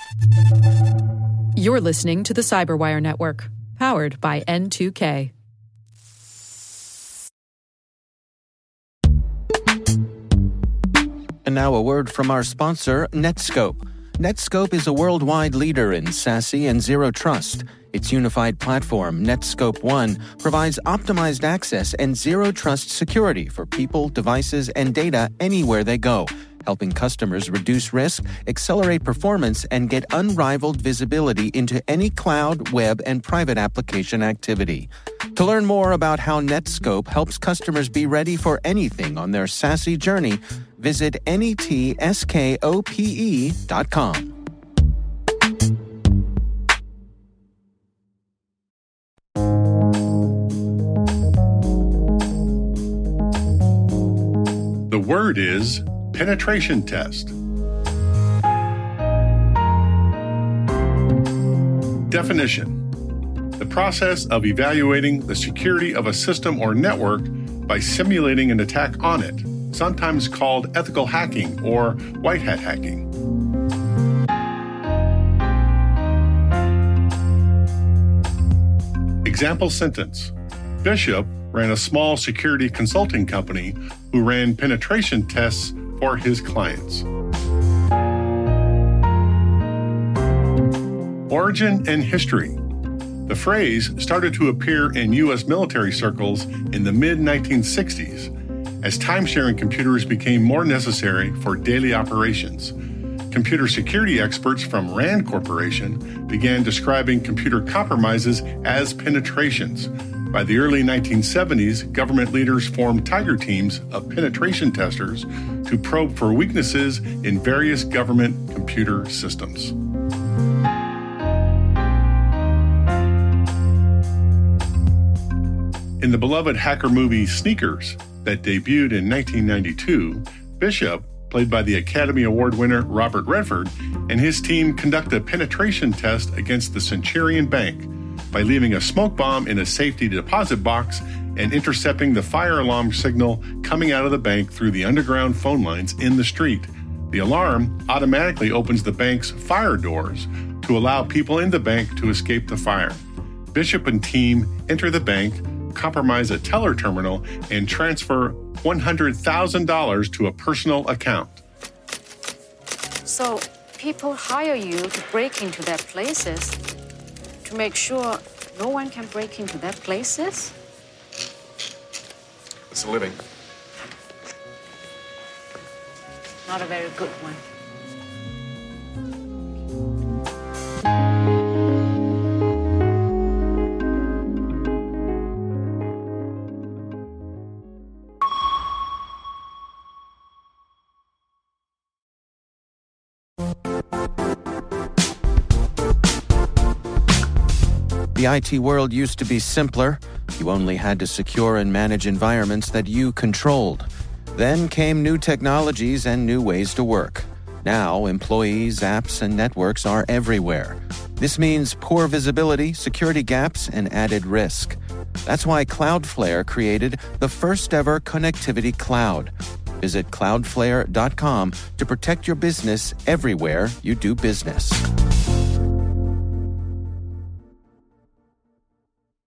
You're listening to the Cyberwire Network, powered by N2K. And now a word from our sponsor, Netskope. Netskope is a worldwide leader in SASE and Zero Trust. Its unified platform, Netskope One, provides optimized access and Zero Trust security for people, devices, and data anywhere they go, helping customers reduce risk, accelerate performance, and get unrivaled visibility into any cloud, web, and private application activity. To learn more about how Netskope helps customers be ready for anything on their SASE journey, visit netskope.com. The word is penetration test. Definition: the process of evaluating the security of a system or network by simulating an attack on it, sometimes called ethical hacking or white hat hacking. Example sentence: Bishop ran a small security consulting company who ran penetration tests for his clients. Origin and history. The phrase started to appear in U.S. military circles in the mid-1960s as time-sharing computers became more necessary for daily operations. Computer security experts from RAND Corporation began describing computer compromises as penetrations. By the early 1970s, government leaders formed tiger teams of penetration testers to probe for weaknesses in various government computer systems. In the beloved hacker movie Sneakers, that debuted in 1992, Bishop, played by the Academy Award winner Robert Redford, and his team conduct a penetration test against the Centurion Bank by leaving a smoke bomb in a safety deposit box and intercepting the fire alarm signal coming out of the bank through the underground phone lines in the street. The alarm automatically opens the bank's fire doors to allow people in the bank to escape the fire. Bishop and team enter the bank, compromise a teller terminal, and transfer $100,000 to a personal account. So people hire you to break into their places to make sure no one can break into their places? It's a living. Not a very good one. The IT world used to be simpler. You only had to secure and manage environments that you controlled. Then came new technologies and new ways to work. Now, employees, apps, and networks are everywhere. This means poor visibility, security gaps, and added risk. That's why Cloudflare created the first-ever connectivity cloud. Visit cloudflare.com to protect your business everywhere you do business.